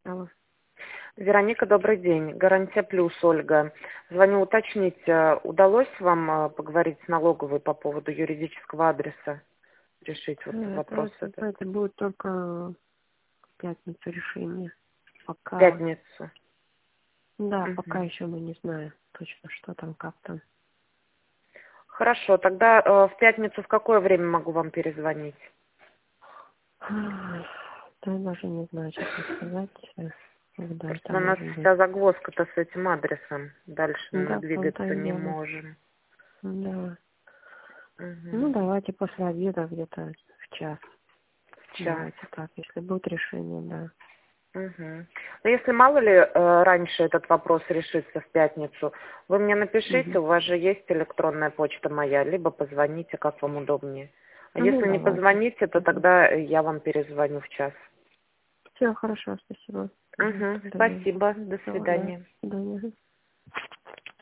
Алло. Вероника, добрый день. Гарантия плюс, Ольга. Звоню уточнить, удалось вам поговорить с налоговой по поводу юридического адреса? Решить вот вопрос этот. Это будет только в пятницу решение. В Пока. пятницу. Да, пока Мгм. еще мы не знаем точно, что там, как там. Хорошо, тогда в пятницу в какое время могу вам перезвонить? Да, я даже не знаю, честно сказать, когда это Просто у нас может быть. вся загвоздка-то с этим адресом. Дальше мы Да, в том-то двигаться и не дело. можем. Да. Ну, Мгм. давайте после обеда где-то в час. В час. Давайте так, если будет решение, да. Мгм. Но если мало ли раньше этот вопрос решится в пятницу, вы мне напишите, Угу. у вас же есть электронная почта моя, либо позвоните, как вам удобнее. А Ну, если не давайте. позвоните, то тогда я вам перезвоню в час. Все, хорошо, спасибо. Угу. Угу. Тогда Спасибо, до все, да. свидания. До свидания.